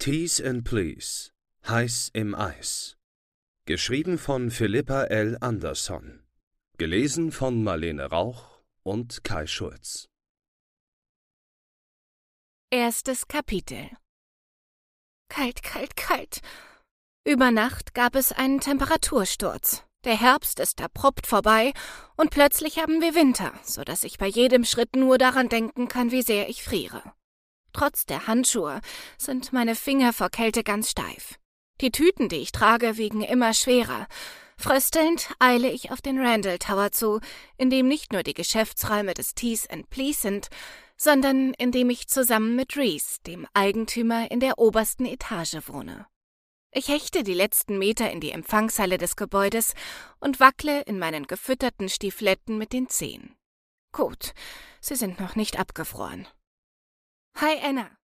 Tease and Please. Heiß im Eis. Geschrieben von Philippa L. Anderson. Gelesen von Marlene Rauch und Kai Schulz. Erstes Kapitel. Kalt, kalt, kalt. Über Nacht gab es einen Temperatursturz. Der Herbst ist abrupt vorbei und plötzlich haben wir Winter, sodass ich bei jedem Schritt nur daran denken kann, wie sehr ich friere. Trotz der Handschuhe sind meine Finger vor Kälte ganz steif. Die Tüten, die ich trage, wiegen immer schwerer. Fröstelnd eile ich auf den Randall Tower zu, in dem nicht nur die Geschäftsräume des Tease and Please sind, sondern in dem ich zusammen mit Reese, dem Eigentümer, in der obersten Etage wohne. Ich hechte die letzten Meter in die Empfangshalle des Gebäudes und wackle in meinen gefütterten Stiefeletten mit den Zehen. Gut, sie sind noch nicht abgefroren. »Hi, Anna«,